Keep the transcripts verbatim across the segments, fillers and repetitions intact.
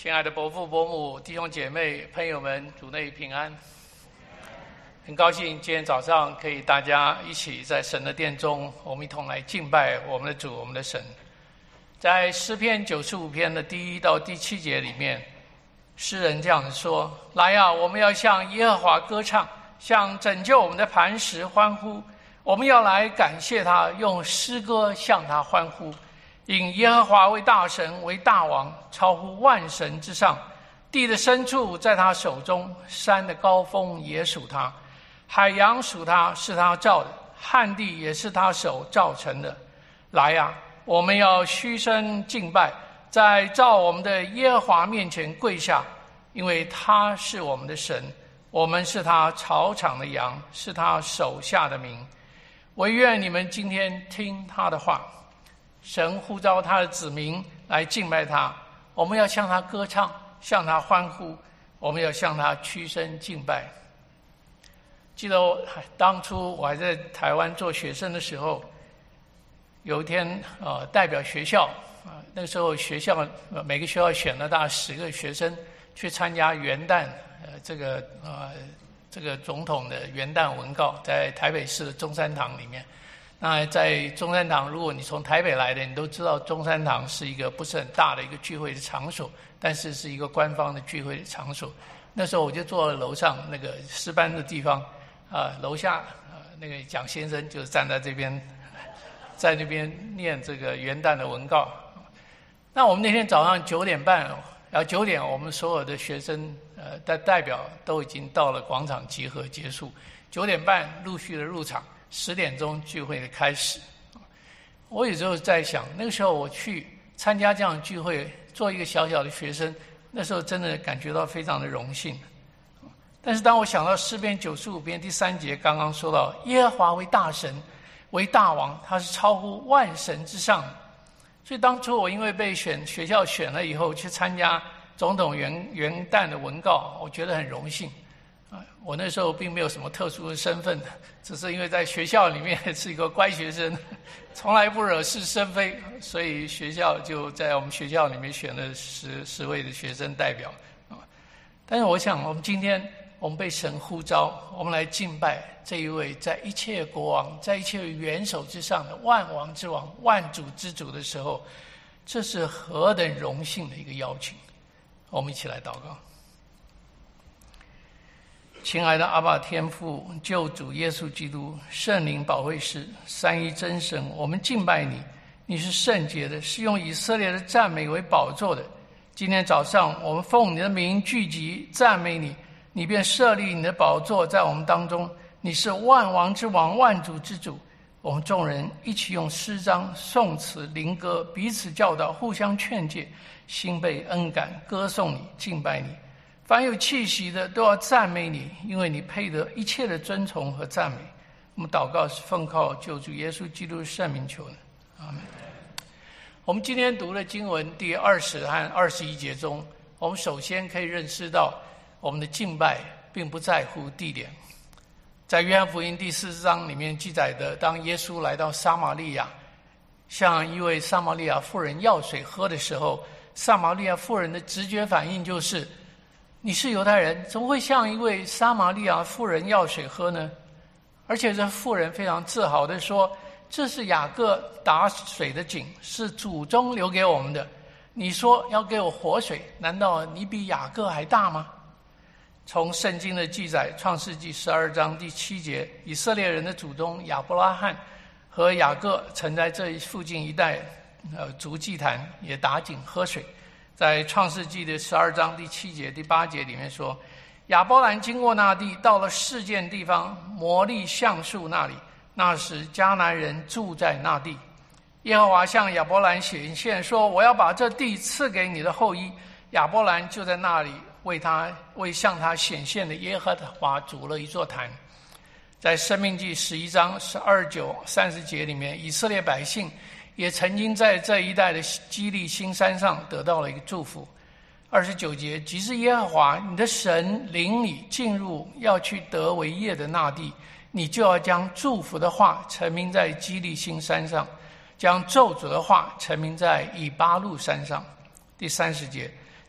亲爱的伯父伯母、弟兄姐妹、朋友们，主内平安。很高兴今天早上可以大家一起在神的殿中，我们一同来敬拜我们的主、我们的神。在诗篇九十五篇的第一到第七节里面，诗人这样说：来啊，我们要向耶和华歌唱，向拯救我们的磐石欢呼。我们要来感谢他，用诗歌向他欢呼。因耶和华为大神，为大王，超乎万神之上。地的深处在他手中，山的高峰也属他，海洋属他，是他造的，旱地也是他手造成的。来啊，我们要虚声敬拜，在造我们的耶和华面前跪下，因为他是我们的神，我们是他草场的羊，是他手下的民。惟愿你们今天听他的话。神呼召他的子民来敬拜他，我们要向他歌唱，向他欢呼，我们要向他屈身敬拜。记得我当初我还在台湾做学生的时候，有一天呃代表学校啊、呃，那个时候学校每个学校选了大概十个学生去参加元旦呃这个呃这个总统的元旦文告，在台北市的中山堂里面。那在中山堂，如果你从台北来的，你都知道中山堂是一个不是很大的一个聚会的场所，但是是一个官方的聚会的场所。那时候我就坐在楼上那个诗班的地方，啊、呃，楼下呃那个蒋先生就站在这边，在那边念这个元旦的文告。那我们那天早上九点半，然后九点我们所有的学生呃的代表都已经到了广场集合结束，九点半陆续的入场。十点钟聚会的开始，我有时候在想，那个时候我去参加这样的聚会，做一个小小的学生，那时候真的感觉到非常的荣幸。但是当我想到诗篇九十五篇第三节刚刚说到，耶和华为大神，为大王，他是超乎万神之上。所以当初我因为被选学校选了以后，去参加总统元元旦的文告，我觉得很荣幸。我那时候并没有什么特殊的身份，只是因为在学校里面是一个乖学生，从来不惹是生非，所以学校就在我们学校里面选了十十位的学生代表。但是我想，我们今天我们被神呼召，我们来敬拜这一位在一切国王、在一切元首之上的万王之王、万主之主的时候，这是何等荣幸的一个邀请！我们一起来祷告。亲爱的阿爸天父、救主耶稣基督、圣灵保惠师、三一真神，我们敬拜你，你是圣洁的，是用以色列的赞美为宝座的。今天早上我们奉你的名聚集赞美你，你便设立你的宝座在我们当中，你是万王之王、万主之主。我们众人一起用诗章、颂词、灵歌彼此教导，互相劝诫，心被恩感，歌颂你，敬拜你。凡有气息的都要赞美你，因为你配得一切的尊崇和赞美。我们祷告是奉靠救主耶稣基督圣名求的，阿们。我们今天读的经文第二十和二十一节中，我们首先可以认识到，我们的敬拜并不在乎地点。在约翰福音第四章里面记载的，当耶稣来到撒玛利亚，向一位撒玛利亚妇人要水喝的时候，撒玛利亚妇人的直觉反应就是：你是犹太人，怎么会向一位撒玛利亚妇人要水喝呢？而且这妇人非常自豪地说，这是雅各打水的井，是祖宗留给我们的。你说要给我活水，难道你比雅各还大吗？从圣经的记载，创世纪十二章第七节，以色列人的祖宗亚伯拉罕和雅各曾在这附近一带呃筑祭坛，也打井喝水。在创世纪的十二章第七节、第八节里面说，亚伯兰经过那地，到了示剑地方摩利橡树那里，那时迦南人住在那地。耶和华向亚伯兰显现说，我要把这地赐给你的后裔。亚伯兰就在那里为他为向他显现的耶和华筑了一座坛。在申命记十一章十二九三十节里面，以色列百姓也曾经在这一带的基利新山上得到了一个祝福。二十九节，即是耶和华你的神领你进入要去得为业的那地，你就要将祝福的话陈明在基利新山上，将咒诅的话陈明在以巴路山上。第三十节，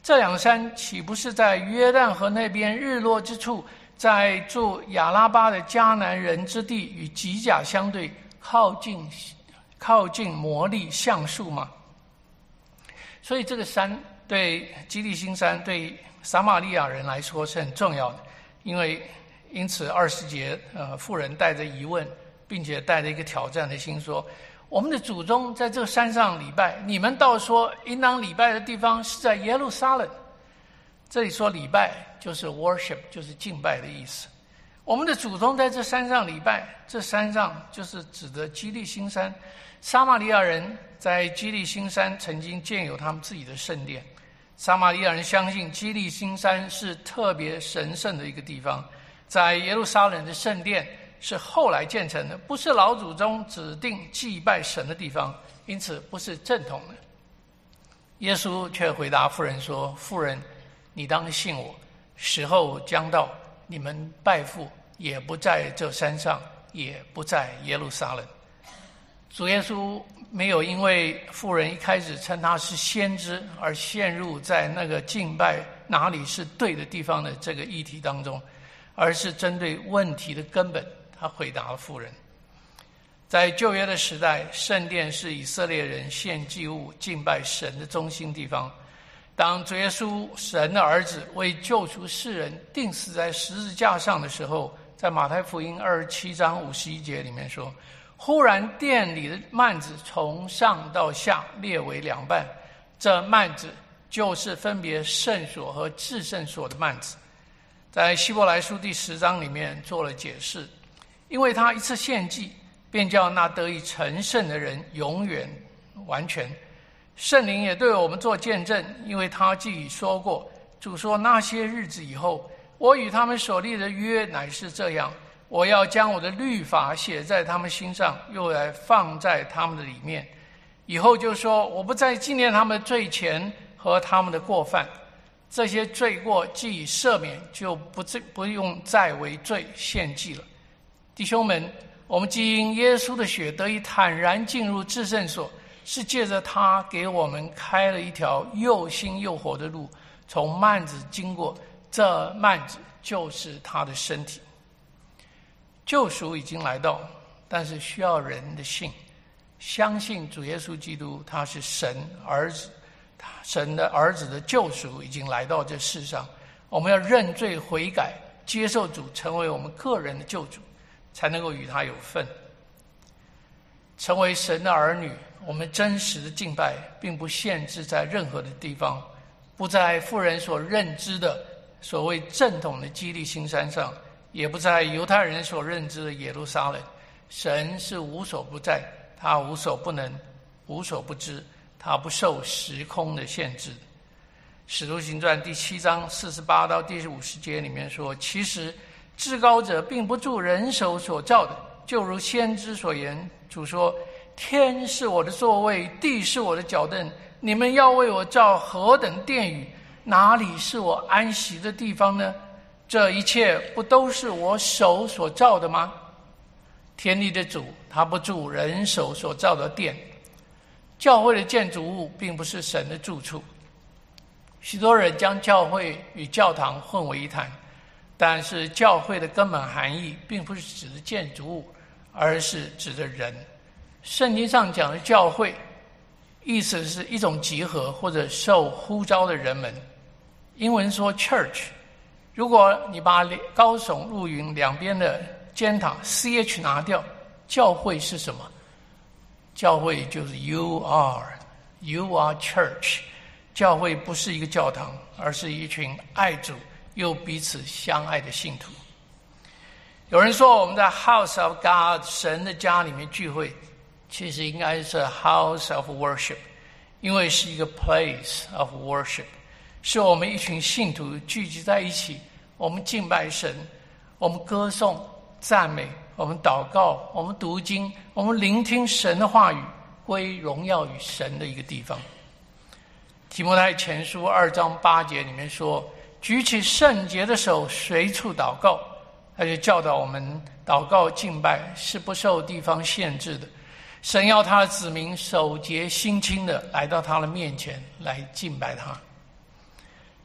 这两山岂不是在约旦河那边日落之处，在住亚拉巴的迦南人之地，与吉甲相对，靠近靠近摩利橡树吗？所以这个山对基利心山对撒玛利亚人来说是很重要的，因为因此二十节，呃，妇人带着疑问，并且带着一个挑战的心说：我们的祖宗在这个山上礼拜，你们倒说应当礼拜的地方是在耶路撒冷。这里说礼拜就是 worship， 就是敬拜的意思。我们的祖宗在这山上礼拜，这山上就是指的基利心山。撒玛利亚人在基利心山曾经建有他们自己的圣殿。撒玛利亚人相信基利心山是特别神圣的一个地方，在耶路撒冷的圣殿是后来建成的，不是老祖宗指定祭拜神的地方，因此不是正统的。耶稣却回答妇人说：妇人，你当信我，时候将到，你们拜父也不在这山上，也不在耶路撒冷。主耶稣没有因为妇人一开始称他是先知而陷入在那个敬拜哪里是对的地方的这个议题当中，而是针对问题的根本，他回答了妇人。在旧约的时代，圣殿是以色列人献祭物敬拜神的中心地方。当主耶稣神的儿子为救赎世人钉死在十字架上的时候，在马太福音二十七章五十一节里面说：忽然殿里的幔子从上到下裂为两半，这幔子就是分别圣所和至圣所的幔子。在希伯来书第十章里面做了解释，因为他一次献祭，便叫那得以成圣的人永远完全。圣灵也对我们做见证，因为他既说过，主说那些日子以后，我与他们所立的约乃是这样，我要将我的律法写在他们心上，又来放在他们的里面。以后就说，我不再纪念他们的罪愆和他们的过犯，这些罪过既已赦免，就不不用再为罪献祭了。弟兄们，我们既因耶稣的血得以坦然进入至圣所，是借着他给我们开了一条又新又活的路，从幔子经过，这幔子就是他的身体。救赎已经来到，但是需要人的信，相信主耶稣基督他是神儿子，神的儿子的救赎已经来到这世上。我们要认罪悔改，接受主成为我们个人的救主，才能够与他有份。成为神的儿女，我们真实的敬拜并不限制在任何的地方，不在妇人所认知的所谓正统的基利心山上，也不在犹太人所认知的耶路撒冷。神是无所不在，他无所不能，无所不知，他不受时空的限制。使徒行传第七章四十八到第五十节里面说，其实至高者并不住人手所造的，就如先知所言，主说，天是我的座位，地是我的脚凳，你们要为我造何等殿宇，哪里是我安息的地方呢？这一切不都是我手所造的吗？天地的主，他不住人手所造的殿。教会的建筑物并不是神的住处。许多人将教会与教堂混为一谈，但是教会的根本含义并不是指的建筑物，而是指的人。圣经上讲的教会，意思是一种集合或者受呼召的人们。英文说 church， 如果你把高耸入云两边的尖塔 C H 拿掉，教会是什么？教会就是 you are you are church。 教会不是一个教堂，而是一群爱主又彼此相爱的信徒。有人说我们在 House of God 神的家里面聚会，其实应该是 House of Worship， 因为是一个 Place of Worship， 是我们一群信徒聚集在一起，我们敬拜神，我们歌颂赞美，我们祷告，我们读经，我们聆听神的话语，归荣耀与神的一个地方。提摩太前书二章八节里面说，举起圣洁的手随处祷告，他就教导我们祷告敬拜是不受地方限制的，神要他的子民守节心清的来到他的面前来敬拜他。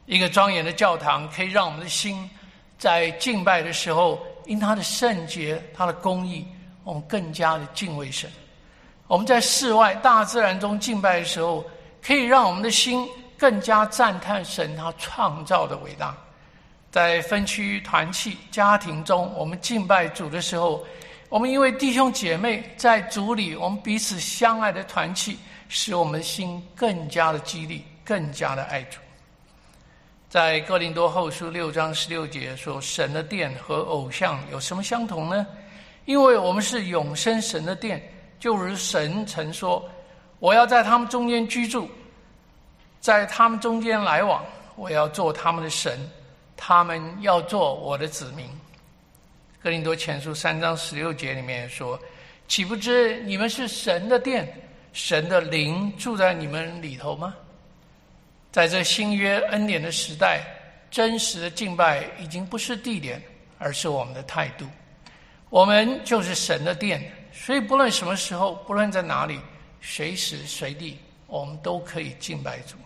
一个庄严的教堂可以让我们的心在敬拜的时候，因它的圣洁、它的公义，我们更加的敬畏神。我们在室外大自然中敬拜的时候，可以让我们的心更加赞叹神他创造的伟大。在分区团契家庭中，我们敬拜主的时候，我们因为弟兄姐妹在主里，我们彼此相爱的团契，使我们的心更加的激励，更加的爱主。在哥林多后书六章十六节说，神的殿和偶像有什么相同呢？因为我们是永生神的殿，就如神曾说，我要在他们中间居住，在他们中间来往，我要做他们的神，他们要做我的子民。哥林多前书三章十六节里面说，岂不知你们是神的殿，神的灵住在你们里头吗？在这新约恩典的时代，真实的敬拜已经不是地点，而是我们的态度。我们就是神的殿，所以不论什么时候，不论在哪里，随时随地，我们都可以敬拜主。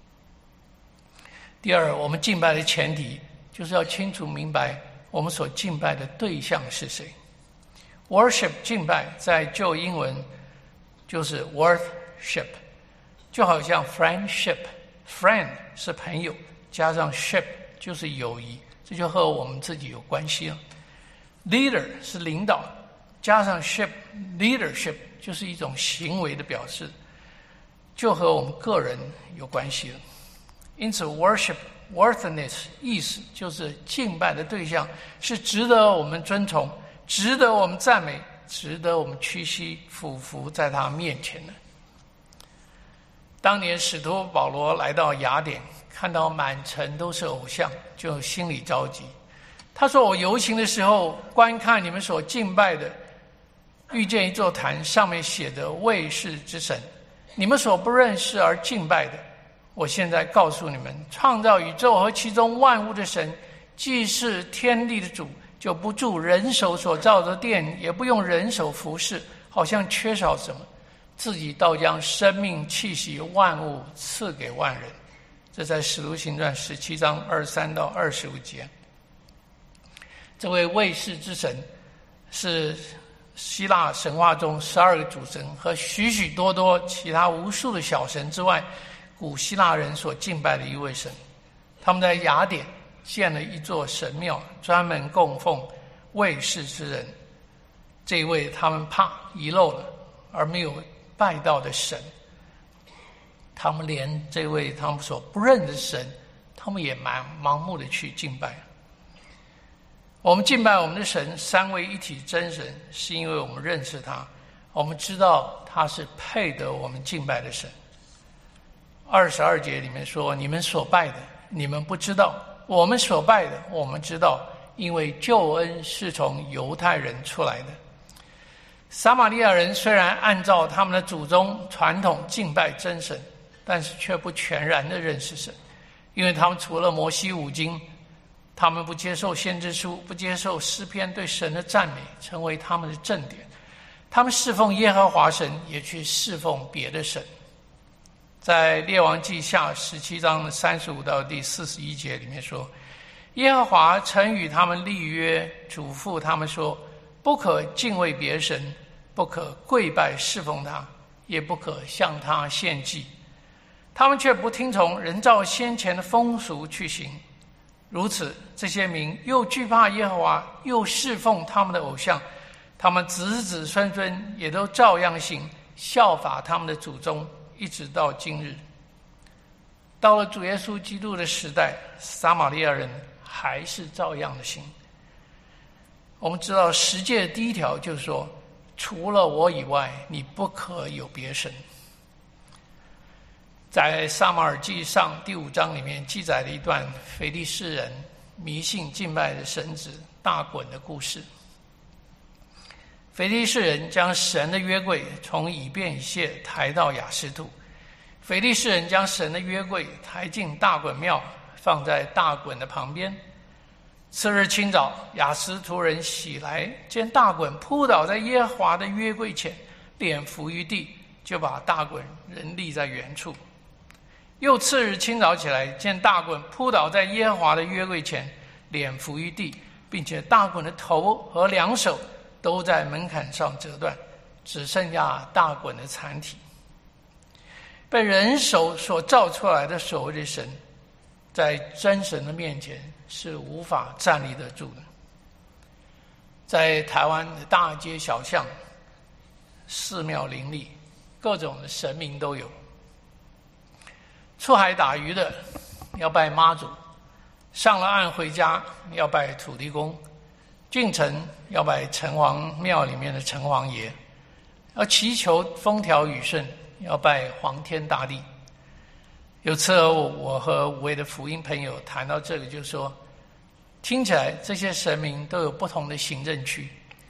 第二，我们敬拜的前提就是要清楚明白我们所敬拜的对象是谁。 Worship 敬拜在旧英文就是 worship， 就好像 friendship， friend 是朋友，加上 ship 就是友谊，这就和我们自己有关系了。 Leader 是领导，加上 ship leadership 就是一种行为的表示，就和我们个人有关系了。因此 worship worthiness 意思就是敬拜的对象是值得我们尊崇，值得我们赞美，值得我们屈膝俯伏在他面前的。当年使徒保罗来到雅典，看到满城都是偶像，就心里着急。他说，我游行的时候观看你们所敬拜的，遇见一座坛，上面写着卫士之神，你们所不认识而敬拜的。我现在告诉你们，创造宇宙和其中万物的神，既是天地的主，就不住人手所造的殿，也不用人手服侍，好像缺少什么，自己倒将生命气息万物赐给万人。这在使徒行传十七章二十三到二十五节。这位卫士之神是希腊神话中十二个主神和许许多多其他无数的小神之外，古希腊人所敬拜的一位神。他们在雅典建了一座神庙，专门供奉卫士之人，这一位他们怕遗漏了而没有拜到的神。他们连这位他们所不认的神，他们也蛮盲目的去敬拜。我们敬拜我们的神三位一体真神，是因为我们认识他，我们知道他是配得我们敬拜的神。二十二节里面说，你们所拜的你们不知道，我们所拜的我们知道，因为救恩是从犹太人出来的。撒玛利亚人虽然按照他们的祖宗传统敬拜真神，但是却不全然的认识神，因为他们除了摩西五经，他们不接受先知书，不接受诗篇对神的赞美成为他们的正典，他们侍奉耶和华神，也去侍奉别的神。在列王记下十七章三十五到第四十一节里面说，耶和华曾与他们立约，嘱咐他们说，不可敬畏别神，不可跪拜侍奉他，也不可向他献祭。他们却不听从，人照先前的风俗去行。如此，这些民又惧怕耶和华，又侍奉他们的偶像，他们子子孙孙也都照样行，效法他们的祖宗，一直到今日。到了主耶稣基督的时代，撒玛利亚人还是照样的行。我们知道十诫的第一条就是说，除了我以外，你不可有别神。在撒母耳记上第五章里面记载了一段非利士人迷信敬拜的神子大衮的故事。非利士人将神的约柜从以便以谢抬到亚实突，非利士人将神的约柜抬进大衮庙，放在大衮的旁边。次日清早，亚实突人起来，见大衮扑倒在耶和华的约柜前，脸伏于地，就把大衮人立在原处。 又次日清早起来，见大棍扑倒在耶和华的约柜前，脸伏于地，并且大棍的头和两手都在门槛上折断，只剩下大棍的残体。被人手所造出来的所谓的神，在真神的面前是无法站立得住的。在台湾的大街小巷，寺庙林立，各种的神明都有。出海打鱼的要拜妈祖，上了岸回家要拜土地公，进城要拜城隍庙里面的城隍爷，要祈求风调雨顺，要拜皇天大帝。有次我和五位的福音朋友谈到这个，就说听起来这些神明都有不同的行政区，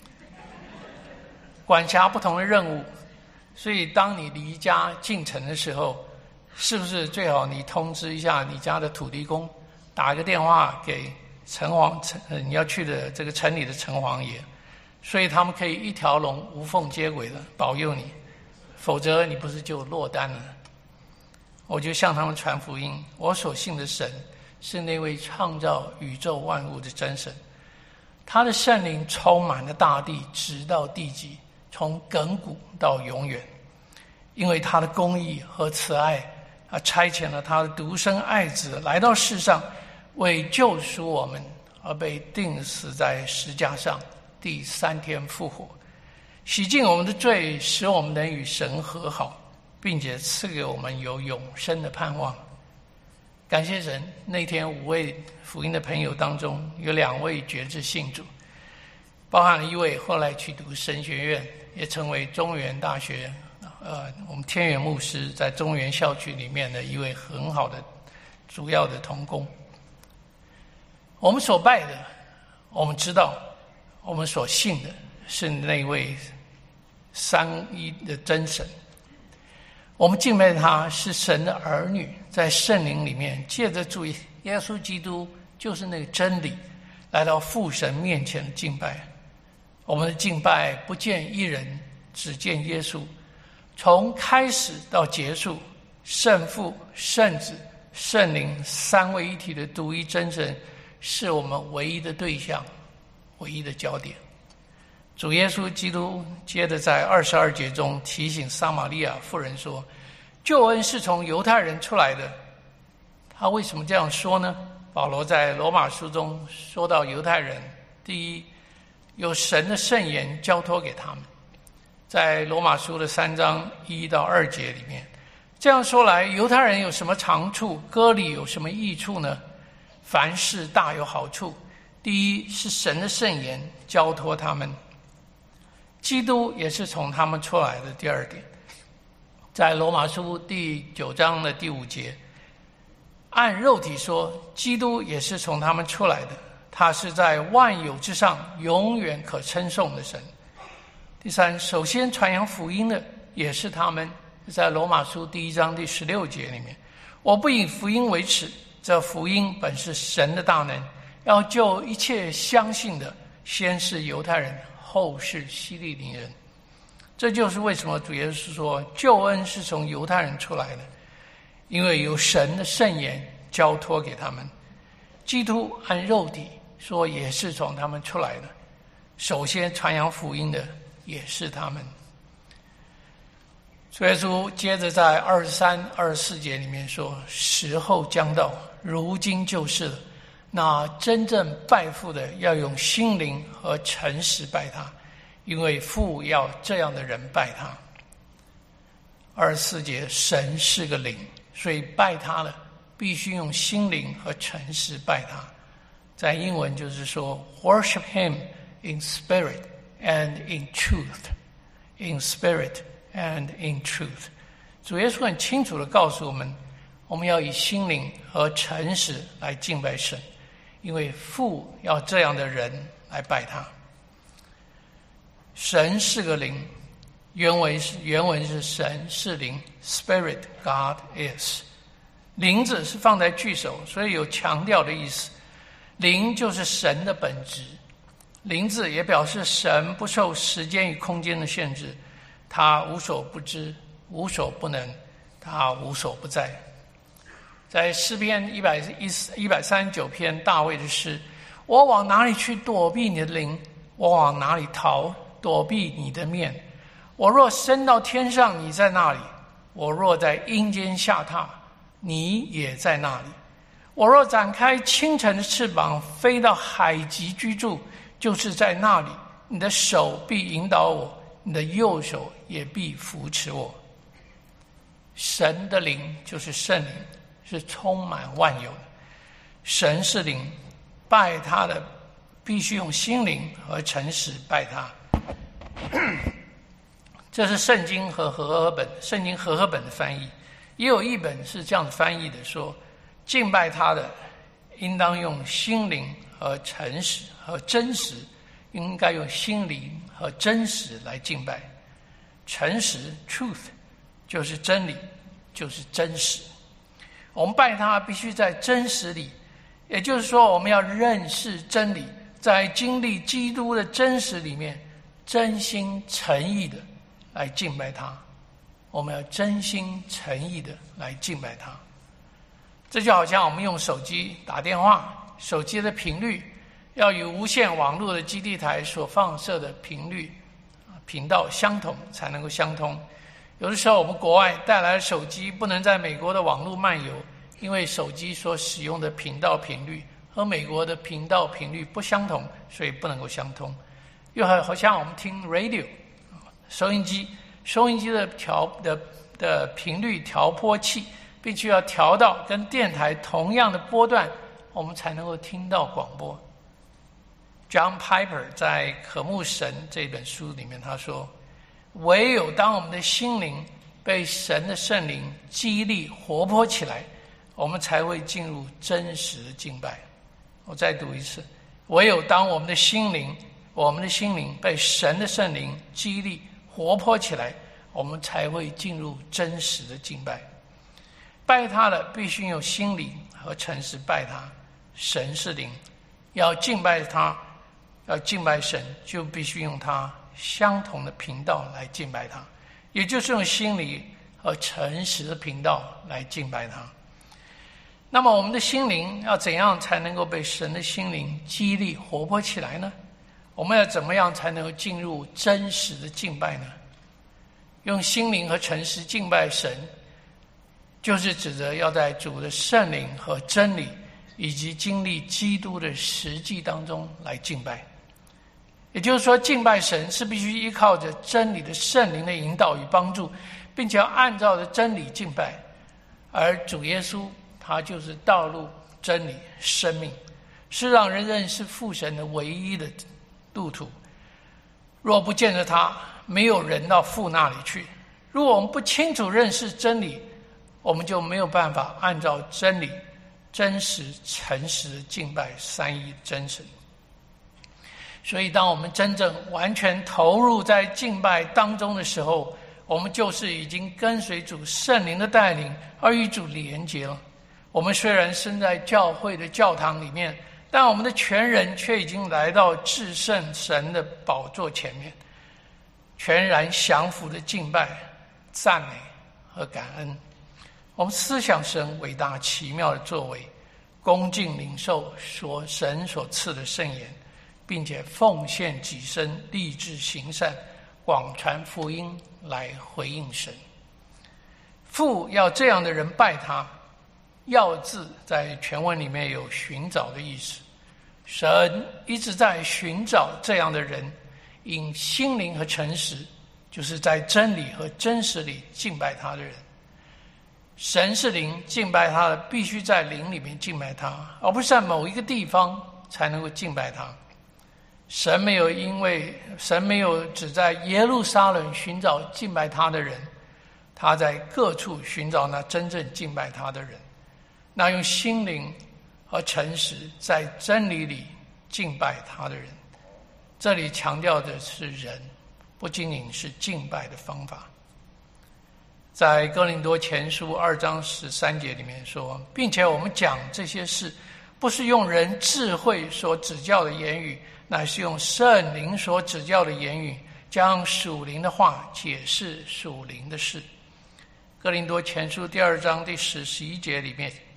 管辖不同的任务，所以当你离家进城的时候，是不是最好你通知一下你家的土地公，打一个电话给城隍城你要去的这个城里的城隍爷，所以他们可以一条龙无缝接轨的保佑你，否则你不是就落单了。我就向他们传福音，我所信的神是那位创造宇宙万物的真神，他的圣灵充满了大地，直到地极，从亘古到永远。因为他的公义和慈爱，他差遣了他的独生爱子来到世上，为救赎我们而被钉死在十架上，第三天复活，洗净我们的罪，使我们能与神和好，并且赐给我们有永生的盼望。感谢神，那天五位福音的朋友当中，有两位决志信主，包含了一位后来去读神学院，也成为中原大学呃，我们天元牧师在中原校区里面的一位很好的主要的同工。我们所拜的，我们知道，我们所信的是那位三一的真神。我们敬拜他是神的儿女，在圣灵里面借着主耶稣基督，就是那个真理，来到父神面前的敬拜。我们的敬拜不见一人，只见耶稣。从开始到结束，圣父、圣子、圣灵三位一体的独一真神是我们唯一的对象，唯一的焦点。主耶稣基督接着在二十二节中提醒撒玛利亚妇人说，救恩是从犹太人出来的。他为什么这样说呢？保罗在罗马书中说到犹太人，第一，有神的圣言交托给他们，在罗马书的三章一到二节里面，这样说来，犹太人有什么长处，割礼有什么益处呢？凡事大有好处。第一是神的圣言交托他们，基督也是从他们出来的。第二点，在罗马书第九章的第五节，按肉体说，基督也是从他们出来的，他是在万有之上永远可称颂的神。第三，首先传扬福音的也是他们，在罗马书第一章第十六节里面，我不以福音为耻，这福音本是神的大能，要救一切相信的，先是犹太人，后是希利尼人。这就是为什么主耶稣说救恩是从犹太人出来的，因为有神的圣言交托给他们。基督按肉体说也是从他们出来的，首先传扬福音的也是他们。主耶稣接着在二十三、二十四节里面说，时候将到，如今就是了。那真正拜父的要用心灵和诚实拜他，因为父要这样的人拜他。二十四节，神是个灵，所以拜他的必须用心灵和诚实拜他。在英文就是说 worship him in spirit and in truth, in spirit and in truth。 主耶稣很清楚地告诉我们，我们要以心灵和诚实来敬拜神，因为父要这样的人来拜他。神是个灵，原文是原文是神是灵 Spirit God is。 灵字是放在句首，所以有强调的意思。灵就是神的本质，灵字也表示神不受时间与空间的限制，他无所不知，无所不能，他无所不在。 在诗篇一百一一百三十九篇大卫的诗，我往哪里去躲避你的灵？我往哪里逃躲避你的面？我若升到天上，你在那里；我若在阴间下榻，你也在那里。我若展开清晨的翅膀，飞到海极居住，就是在那里，你的手必引导我，你的右手也必扶持我。神的灵就是圣灵，是充满万有的。神是灵，拜他的必须用心灵和诚实拜他。这是圣经和和合本，圣经和合本的翻译，也有一本是这样翻译的，说敬拜他的应当用心灵和诚实和真实，应该用心灵和真实来敬拜。诚实 truth 就是真理，就是真实。我们拜他必须在真实里，也就是说我们要认识真理，在经历基督的真实里面，真心诚意的来敬拜他。我们要真心诚意的来敬拜他。这就好像我们用手机打电话，手机的频率要与无线网络的基地台所放射的频率频道相同才能够相通。有的时候我们国外带来的手机不能在美国的网络漫游，因为手机所使用的频道频率和美国的频道频率不相同，所以不能够相通。又好像我们听 radio 收音机，收音机的调的的频率调波器必须要调到跟电台同样的波段，我们才能够听到广播。John Piper 在《渴慕神》这本书里面他说，唯有当我们的心灵被神的圣灵激励活泼起来，我们才会进入真实的敬拜。我再读一次，唯有当我们的心灵我们的心灵被神的圣灵激励活泼起来，我们才会进入真实的敬拜。拜他的必须用心灵和诚实拜他。神是灵，要敬拜他，要敬拜神，就必须用他相同的频道来敬拜他，也就是用心灵和诚实的频道来敬拜他。那么我们的心灵要怎样才能够被神的心灵激励活泼起来呢？我们要怎么样才能够进入真实的敬拜呢？用心灵和诚实敬拜神，就是指着要在主的圣灵和真理以及经历基督的实际当中来敬拜。也就是说，敬拜神是必须依靠着真理的圣灵的引导与帮助，并且要按照着真理敬拜。而主耶稣他就是道路、真理、生命，是让人认识父神的唯一的路途。若不见着他，没有人到父那里去。如果我们不清楚认识真理，我们就没有办法按照真理真实诚实敬拜三一真神。所以当我们真正完全投入在敬拜当中的时候，我们就是已经跟随主圣灵的带领而与主连结了。我们虽然身在教会的教堂里面，但我们的全人却已经来到至圣神的宝座前面，全然降服的敬拜、赞美和感恩。我们思想神伟大奇妙的作为，恭敬领受所神所赐的圣言，并且奉献己身，立志行善，广传福音来回应神。父要这样的人拜他，要字在全文里面有寻找的意思。神一直在寻找这样的人，因心灵和诚实，就是在真理和真实里敬拜他的人。神是灵，敬拜他的必须在灵里面敬拜他，而不是在某一个地方才能够敬拜他。神没有因为神没有只在耶路撒冷寻找敬拜他的人，他在各处寻找那真正敬拜他的人，那用心灵和诚实在真理里敬拜他的人。这里强调的是人，不仅仅是敬拜的方法。在哥林多前书二章十三节里面说，并且我们讲这些事，不是用人智慧所指教的言语，乃是用圣灵所指教的言语，将属灵的话解释属灵的事。哥林多前书第二章第十、十一节里面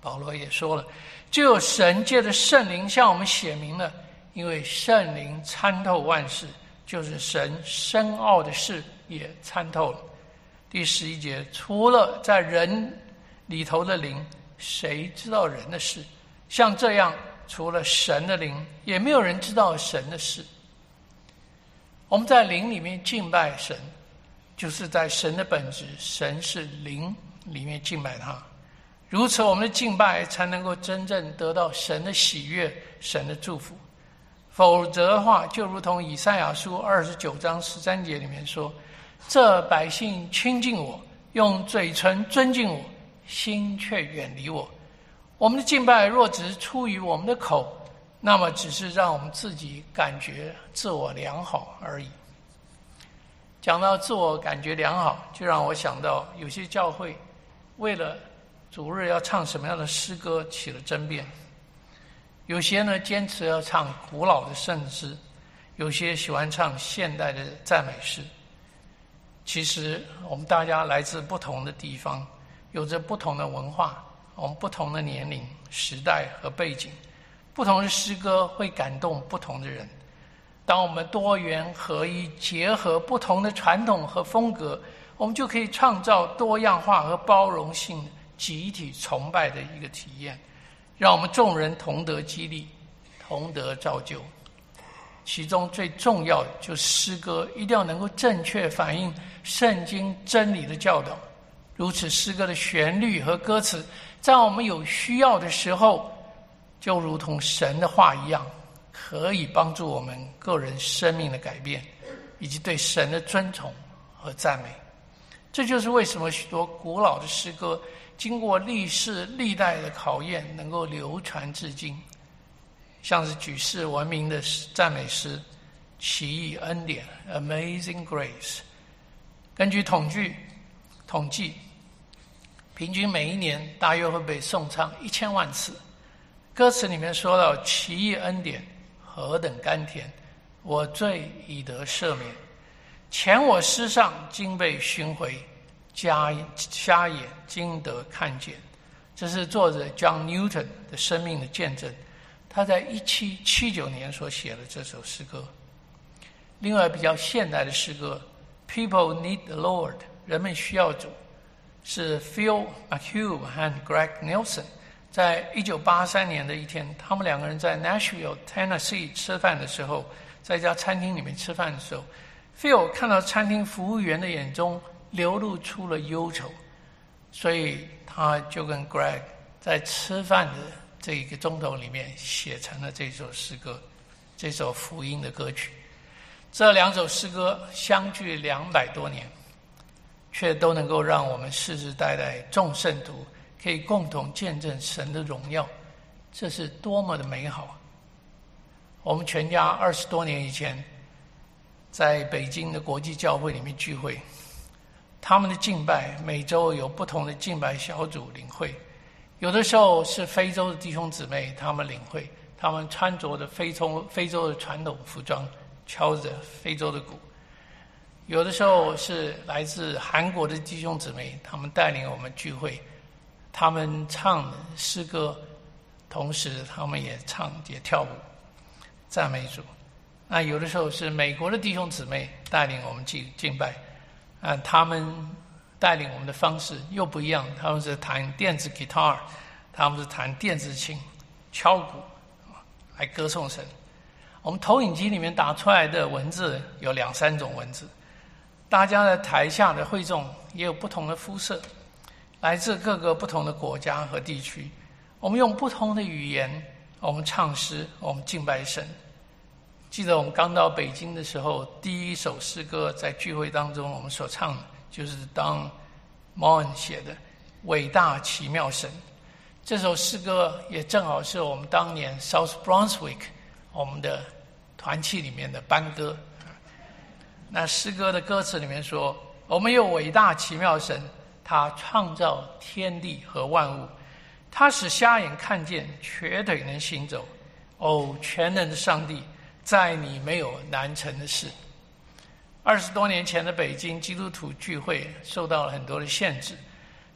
保罗也说了，就有神借着圣灵向我们显明了，因为圣灵参透万事，就是神深奥的事也参透了。第十一节，除了在人里头的灵，谁知道人的事？像这样，除了神的灵，也没有人知道神的事。我们在灵里面敬拜神，就是在神的本质，神是灵里面敬拜他。如此，我们的敬拜才能够真正得到神的喜悦，神的祝福。否则的话，就如同以赛亚书二十九章十三节里面说，这百姓亲近我，用嘴唇尊敬我，心却远离我。我们的敬拜若只是出于我们的口，那么只是让我们自己感觉自我良好而已。讲到自我感觉良好，就让我想到有些教会为了主日要唱什么样的诗歌起了争辩。有些呢坚持要唱古老的圣诗，有些喜欢唱现代的赞美诗。其实我们大家来自不同的地方，有着不同的文化，我们不同的年龄、时代和背景，不同的诗歌会感动不同的人。当我们多元合一，结合不同的传统和风格，我们就可以创造多样化和包容性集体崇拜的一个体验，让我们众人同得激励，同得造就。其中最重要的就是诗歌一定要能够正确反映圣经真理的教导，如此诗歌的旋律和歌词在我们有需要的时候，就如同神的话一样，可以帮助我们个人生命的改变，以及对神的尊崇和赞美。这就是为什么许多古老的诗歌经过历世历代的考验，能够流传至今。像是举世闻名的赞美诗《奇异恩典》 Amazing Grace， 根据统计统计平均每一年大约会被颂唱一千万次。歌词里面说到奇异恩典何等甘甜，我罪已得赦免，前我失上今被寻回，瞎瞎眼今得看见。这是作者 John Newton 的生命的见证，他在一七七九年所写的这首诗歌。另外比较现代的诗歌 People Need the Lord， 人们需要主，是 Phil McHugh 和 Greg Nelson 在一九八三年的一天，他们两个人在 Nashville Tennessee 吃饭的时候，在一家餐厅里面吃饭的时候， Phil 看到餐厅服务员的眼中流露出了忧愁，所以他就跟 Greg 在吃饭的这一个钟头里面写成了这首诗歌，这首福音的歌曲。这两首诗歌相距两百多年，却都能够让我们世世代代众圣徒可以共同见证神的荣耀，这是多么的美好。我们全家二十多年以前在北京的国际教会里面聚会，他们的敬拜每周有不同的敬拜小组领会，有的时候是非洲的弟兄姊妹他们领会，他们穿着的非洲非洲的传统服装，敲着非洲的鼓。有的时候是来自韩国的弟兄姊妹，他们带领我们聚会，他们唱诗歌，同时他们也唱也跳舞赞美主。那有的时候是美国的弟兄姊妹带领我们敬敬拜，啊，他们带领我们的方式又不一样，他们是弹电子 guitar， 他们是弹电子琴敲鼓来歌颂神。我们投影机里面打出来的文字有两三种文字，大家在台下的会众也有不同的肤色，来自各个不同的国家和地区，我们用不同的语言，我们唱诗，我们敬拜神。记得我们刚到北京的时候，第一首诗歌在聚会当中我们所唱的就是当 Mon 写的伟大奇妙神。这首诗歌也正好是我们当年 South Brunswick 我们的团契里面的班歌。那诗歌的歌词里面说，我们有伟大奇妙神，他创造天地和万物，他使瞎眼看见，瘸腿能行走。哦，全能的上帝，在你没有难成的事。二十多年前的北京基督徒聚会受到了很多的限制，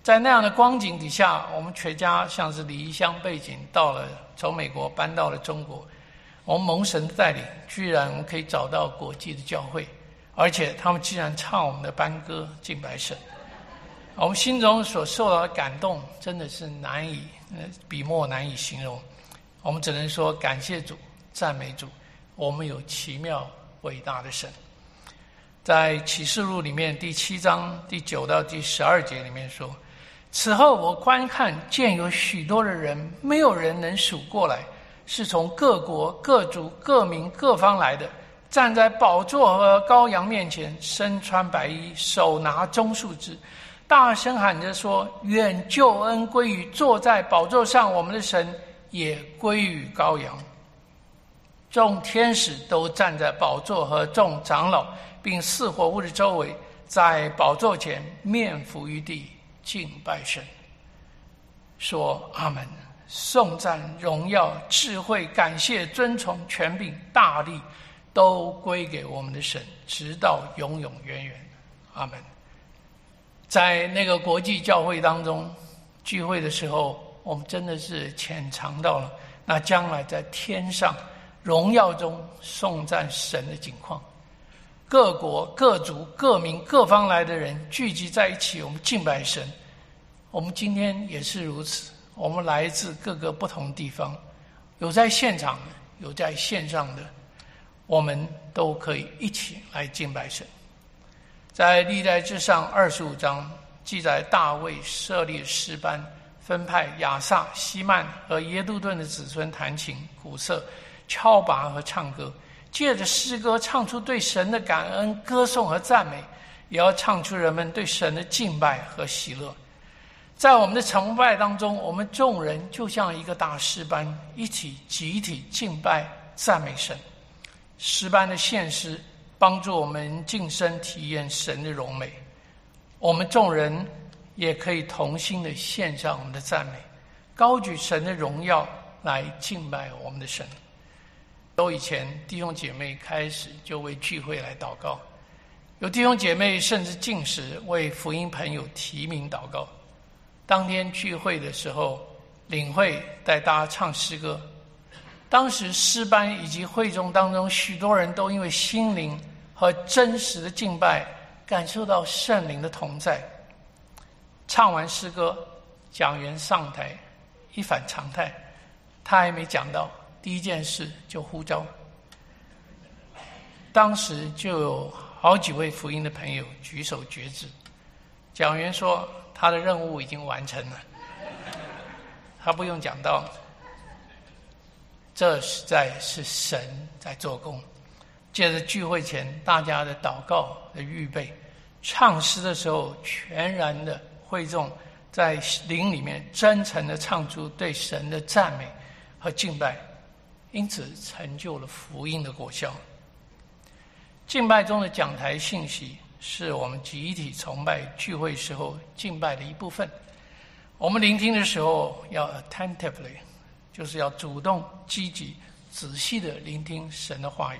在那样的光景底下，我们全家像是离乡背井，到了从美国搬到了中国。我们蒙神的带领，居然我们可以找到国际的教会，而且他们竟然唱我们的班歌敬拜神。我们心中所受到的感动，真的是难以笔墨难以形容。我们只能说感谢主，赞美主，我们有奇妙伟大的神。在启示录里面第七章第九到第十二节里面说，此后我观看，见有许多的人，没有人能数过来，是从各国各族各民各方来的，站在宝座和羔羊面前，身穿白衣，手拿棕树枝，大声喊着说，愿救恩归于坐在宝座上我们的神，也归于羔羊。众天使都站在宝座和众长老并四活物的周围，在宝座前面伏于地敬拜神，说阿们。颂赞荣耀智慧感谢尊崇权柄大力都归给我们的神，直到永永远远，阿们。在那个国际教会当中聚会的时候，我们真的是浅尝到了那将来在天上荣耀中颂赞神的景况。各国各族各民各方来的人聚集在一起，我们敬拜神。我们今天也是如此，我们来自各个不同地方，有在现场的，有在线上的，我们都可以一起来敬拜神。在历代志上二十五章记载，大卫设立诗班，分派亚萨、希曼和耶杜顿的子孙弹琴、鼓瑟、敲拔和唱歌，借着诗歌唱出对神的感恩、歌颂和赞美，也要唱出人们对神的敬拜和喜乐。在我们的崇拜当中，我们众人就像一个大诗班，一起集体敬拜赞美神。诗班的献诗帮助我们晋升体验神的荣美，我们众人也可以同心的献上我们的赞美，高举神的荣耀来敬拜我们的神。都以前弟兄姐妹开始就为聚会来祷告，有弟兄姐妹甚至禁食为福音朋友提名祷告。当天聚会的时候，领会带大家唱诗歌。当时诗班以及会众当中许多人都因为心灵和真实的敬拜，感受到圣灵的同在。唱完诗歌，讲员上台一反常态，他还没讲到，第一件事就呼召。当时就有好几位福音的朋友举手决志。讲员说他的任务已经完成了，他不用讲道。这实在是神在做工。借着聚会前大家的祷告的预备，唱诗的时候，全然的会众在灵里面真诚的唱出对神的赞美和敬拜，因此成就了福音的果效。敬拜中的讲台信息是我们集体崇拜聚会时候敬拜的一部分。我们聆听的时候要 attentively， 就是要主动积极仔细的聆听神的话语。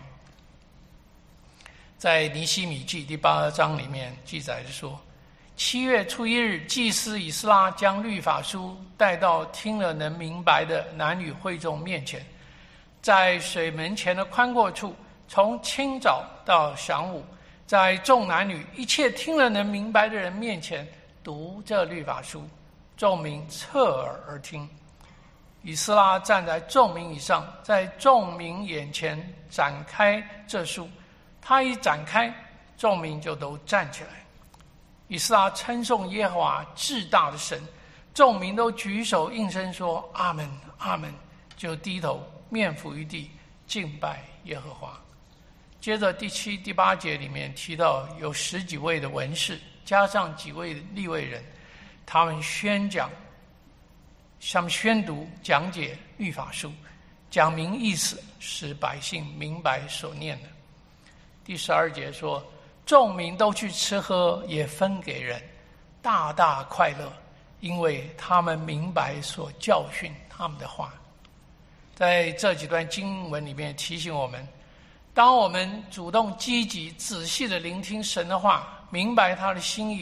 在尼希米记第八章里面记载着说，七月初一日，祭司以斯拉将律法书带到听了能明白的男女会众面前，在水门前的宽阔处，从清早到晌午，在众男女一切听了能明白的人面前读这律法书，众民侧耳而听。以斯拉站在众民以上，在众民眼前展开这书，他一展开，众民就都站起来。以斯拉称颂耶和华至大的神，众民都举手应声说阿们阿们，就低头面伏于地敬拜耶和华。接着第七第八节里面提到有十几位的文士加上几位利未人，他们宣讲他们宣读讲解律法书，讲明意思，使百姓明白所念的。第十二节说，众民都去吃喝，也分给人，大大快乐，因为他们明白所教训他们的话。在这几段经文里面提醒我们，当我们主动积极仔细的聆听神的话，明白他的心意，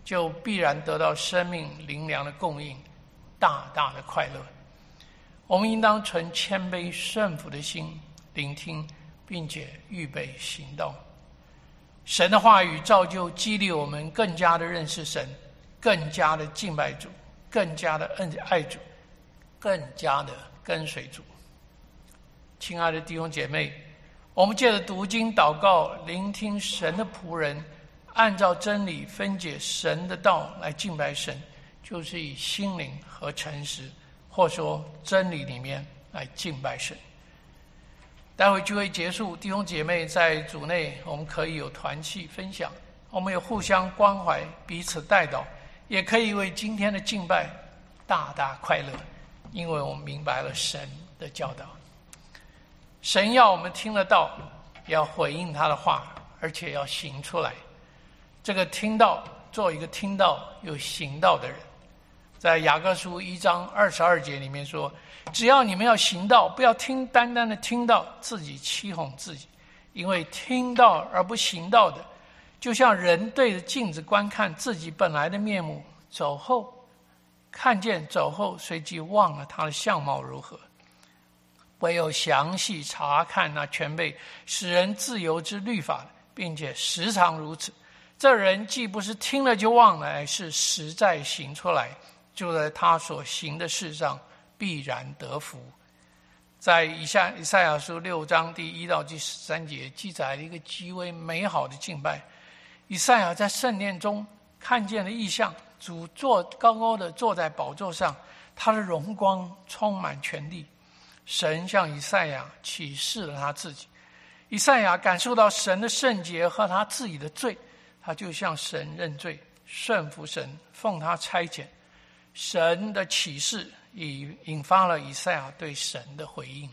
就必然得到生命灵粮的供应，大大的快乐。我们应当存谦卑顺服的心，聆听并且预备行道。神的话语造就激励我们更加的认识神，更加的敬拜主，更加的爱主，更加的跟随主。亲爱的弟兄姐妹，我们借着读经祷告，聆听神的仆人按照真理分解神的道来敬拜神，就是以心灵和诚实，或说真理里面来敬拜神。待会聚会结束，弟兄姐妹在主内，我们可以有团契分享，我们有互相关怀，彼此代祷，也可以为今天的敬拜大大快乐，因为我们明白了神的教导。神要我们听得到，要回应他的话，而且要行出来。这个听到，做一个听到又行道的人。在雅各书一章二十二节里面说，只要你们要行道，不要听单单的听到，自己欺哄自己。因为听到而不行道的，就像人对着镜子观看自己本来的面目，走后看见走后，随即忘了他的相貌如何。唯有详细查看那全备使人自由之律法，并且时常如此，这人既不是听了就忘了，而是实在行出来，就在他所行的事上必然得福。在以下以赛亚书六章第一到第十三节记载了一个极为美好的敬拜。以赛亚在圣殿中看见了异象，主坐高高的坐在宝座上，他的荣光充满全地。神向以赛亚启示了他自己，以赛亚感受到神的圣洁和他自己的罪，他就向神认罪，顺服神，奉他差遣。神的启示已引发了以赛亚对神的回应。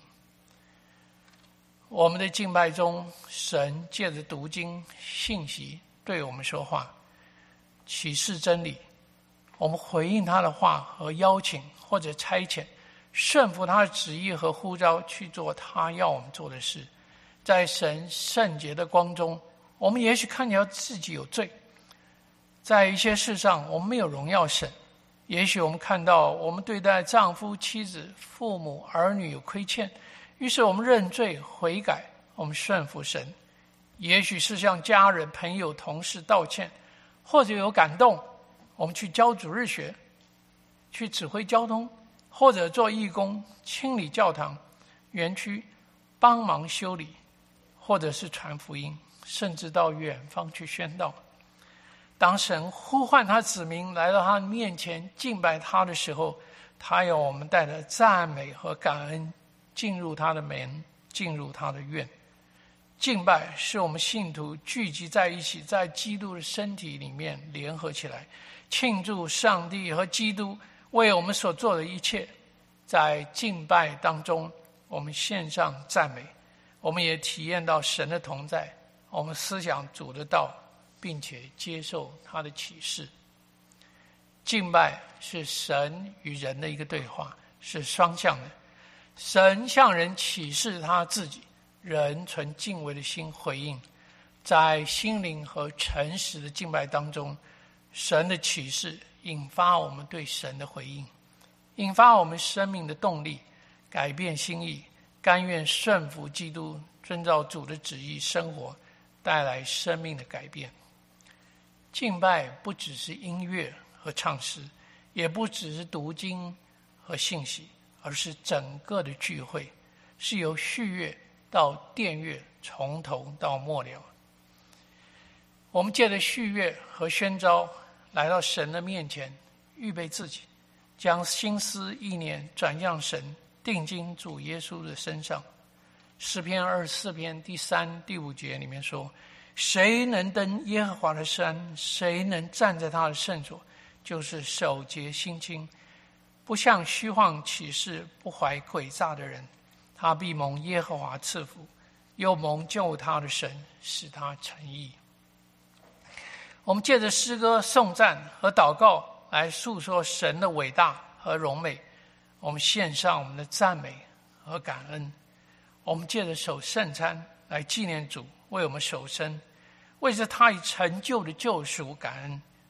我们的敬拜中，神借着读经信息对我们说话，启示真理，我们回应他的话和邀请或者差遣，顺服他的旨意和呼召，去做他要我们做的事。在神圣洁的光中，我们也许看见自己有罪，在一些事上我们没有荣耀神，也许我们看到我们对待丈夫、妻子、父母、儿女有亏欠，于是我们认罪悔改，我们顺服神。也许是向家人、朋友、同事道歉，或者有感动，我们去教主日学，去指挥交通，或者做义工，清理教堂、园区，帮忙修理，或者是传福音，甚至到远方去宣道。当神呼唤他子民来到他面前敬拜他的时候，他要我们带着赞美和感恩进入他的门，进入他的院。敬拜是我们信徒聚集在一起，在基督的身体里面联合起来，庆祝上帝和基督为我们所做的一切。在敬拜当中，我们献上赞美，我们也体验到神的同在，我们思想主的道，并且接受他的启示。敬拜是神与人的一个对话，是双向的。神向人启示他自己，人存敬畏的心回应。在心灵和诚实的敬拜当中，神的启示引发我们对神的回应，引发我们生命的动力，改变心意，甘愿顺服基督，遵照主的旨意生活，带来生命的改变。敬拜不只是音乐和唱诗，也不只是读经和信息，而是整个的聚会，是由序乐到殿乐，从头到末了。我们借着序乐和宣召来到神的面前，预备自己，将心思意念转向神，定睛主耶稣的身上。诗篇二十四篇第三、第五节里面说，谁能登耶和华的山？谁能站在他的圣所？就是手洁心清，不向虚晃起誓，不怀诡诈的人。他必蒙耶和华赐福，又蒙救他的神使他成义。我们借着诗歌、颂赞和祷告来诉说神的伟大和荣美，我们献上我们的赞美和感恩。我们借着守圣餐来纪念主为我们守身，为着他已成就的救赎感恩，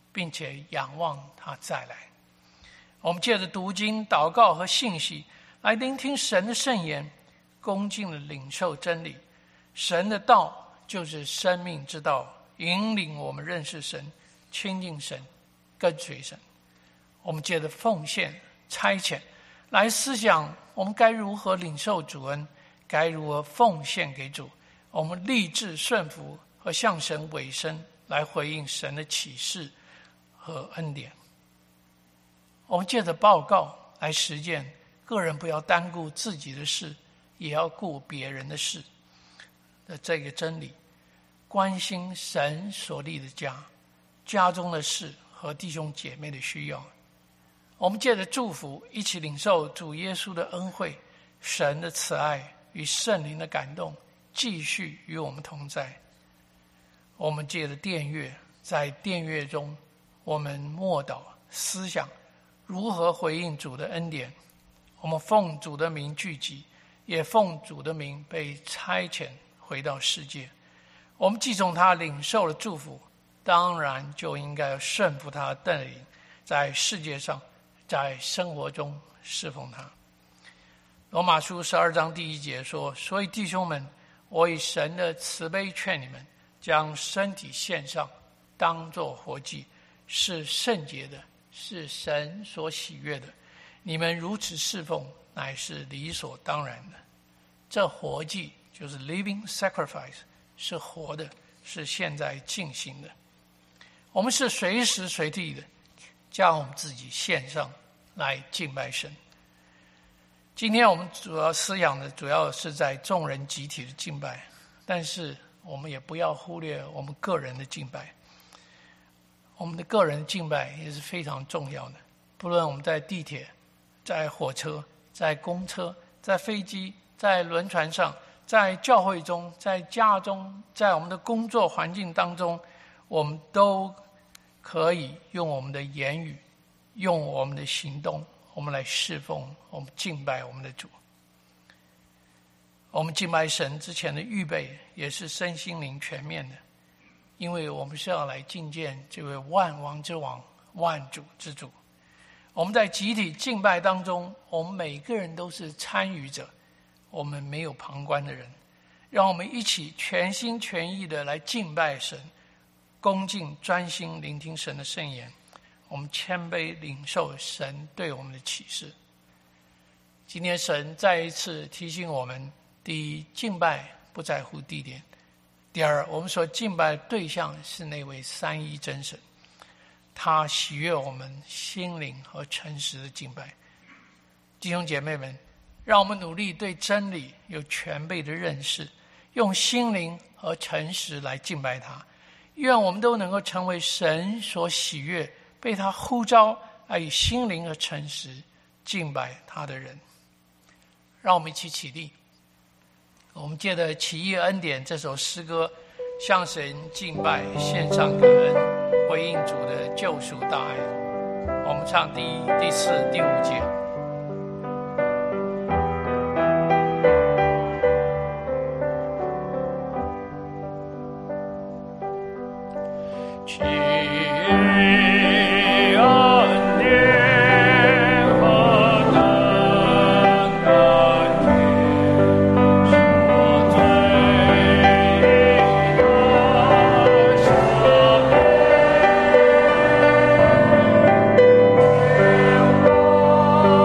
并且仰望他再来。我们借着读经、祷告和信息来聆听神的圣言，恭敬的领受真理。神的道就是生命之道，引领我们认识神、亲近神、跟随神。我们借着奉献、差遣来思想我们该如何领受主恩，该如何奉献给主。我们立志顺服和向神委身，来回应神的启示和恩典。我们借着报告来实践，个人不要单顾自己的事，也要顾别人的事的这个真理，关心神所立的家，家中的事和弟兄姐妹的需要。我们借着祝福，一起领受主耶稣的恩惠，神的慈爱与圣灵的感动，继续与我们同在。我们借着殿乐，在殿乐中，我们默祷思想如何回应主的恩典。我们奉主的名聚集，也奉主的名被差遣回到世界。我们既从他领受了祝福，当然就应该顺服他的带领，在世界上，在生活中侍奉他。罗马书十二章第一节说：所以弟兄们，我以神的慈悲劝你们，将身体献上，当作活祭，是圣洁的，是神所喜悦的。你们如此侍奉，乃是理所当然的。这活祭就是 living sacrifice， 是活的，是现在进行的。我们是随时随地的将我们自己献上来敬拜神。今天我们主要思想的主要是在众人集体的敬拜，但是我们也不要忽略我们个人的敬拜。我们的个人敬拜也是非常重要的，不论我们在地铁、在火车、在公车、在飞机、在轮船上、在教会中、在家中、在我们的工作环境当中，我们都可以用我们的言语，用我们的行动，我们来侍奉，我们敬拜我们的主。我们敬拜神之前的预备也是身心灵全面的，因为我们是要来觐见这位万王之王、万主之主。我们在集体敬拜当中，我们每个人都是参与者，我们没有旁观的人。让我们一起全心全意的来敬拜神，恭敬专心聆听神的圣言，我们谦卑领受神对我们的启示。今天神再一次提醒我们：第一，敬拜不在乎地点；第二，我们所敬拜的对象是那位三一真神，他喜悦我们心灵和诚实的敬拜。弟兄姐妹们，让我们努力对真理有全备的认识，用心灵和诚实来敬拜他。愿我们都能够成为神所喜悦、被他呼召来以心灵和诚实敬拜他的人。让我们一起起立，我们借着起义恩典这首诗歌，向神敬拜，献上感恩，回应主的救赎大爱。我们唱第一、第四、第五节。 Oh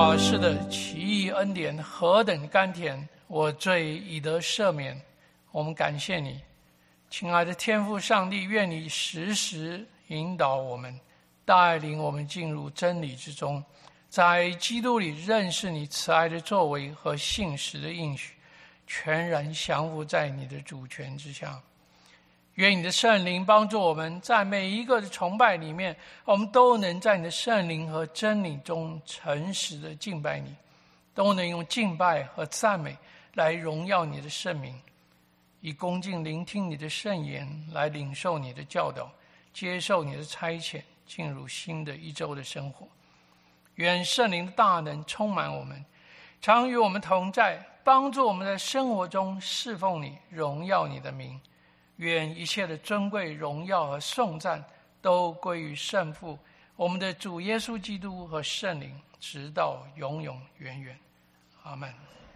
道，是的，奇异恩典何等甘甜，我罪已得赦免。我们感谢你，亲爱的天父上帝，愿你时时引导我们，带领我们进入真理之中，在基督里认识你慈爱的作为和信实的应许，全然降服在你的主权之下。愿你的圣灵帮助我们，在每一个的崇拜里面，我们都能在你的圣灵和真理中诚实的敬拜你，都能用敬拜和赞美来荣耀你的圣名，以恭敬聆听你的圣言，来领受你的教导，接受你的差遣，进入新的一周的生活。愿圣灵的大能充满我们，常与我们同在，帮助我们在生活中侍奉你，荣耀你的名。愿一切的尊贵、荣耀和颂赞都归于圣父，我们的主耶稣基督和圣灵，直到永永远远。阿们。